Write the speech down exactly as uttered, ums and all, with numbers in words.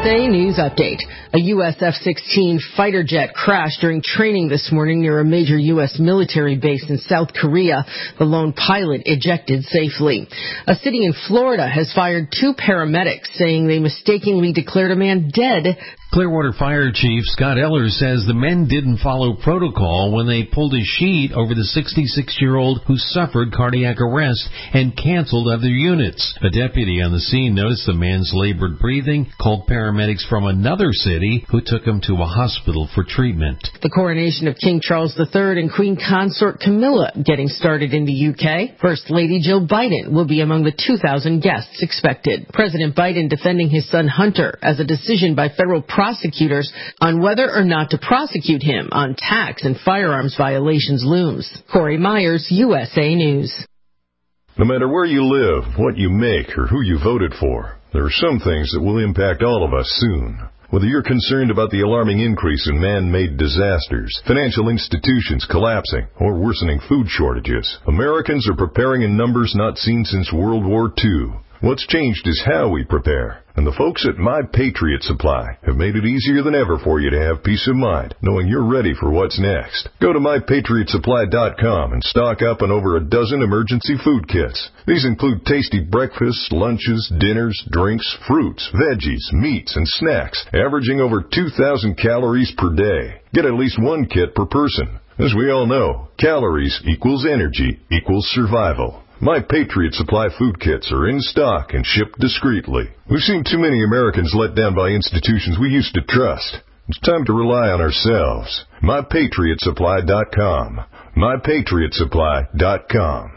A News Update. A U S F sixteen fighter jet crashed during training this morning near a major U S military base in South Korea. The lone pilot ejected safely. A city in Florida has fired two paramedics, saying they mistakenly declared a man dead. Clearwater Fire Chief Scott Eller says the men didn't follow protocol when they pulled a sheet over the sixty-six-year-old who suffered cardiac arrest and canceled other units. A deputy on the scene noticed the man's labored breathing, called paramedics from another city who took him to a hospital for treatment. The coronation of King Charles the Third and Queen Consort Camilla getting started in the U K. First Lady Jill Biden will be among the two thousand guests expected. President Biden defending his son Hunter as a decision by federal prosecutors on whether or not to prosecute him on tax and firearms violations looms. Corey Myers, U S A News. No matter where you live, what you make, or who you voted for, there are some things that will impact all of us soon. Whether you're concerned about the alarming increase in man-made disasters, financial institutions collapsing, or worsening food shortages, Americans are preparing in numbers not seen since World War Two. What's changed is how we prepare. And the folks at My Patriot Supply have made it easier than ever for you to have peace of mind, knowing you're ready for what's next. Go to my patriot supply dot com and stock up on over a dozen emergency food kits. These include tasty breakfasts, lunches, dinners, drinks, fruits, veggies, meats, and snacks, averaging over two thousand calories per day. Get at least one kit per person. As we all know, calories equals energy equals survival. My Patriot Supply food kits are in stock and shipped discreetly. We've seen too many Americans let down by institutions we used to trust. It's time to rely on ourselves. my patriot supply dot com. my patriot supply dot com.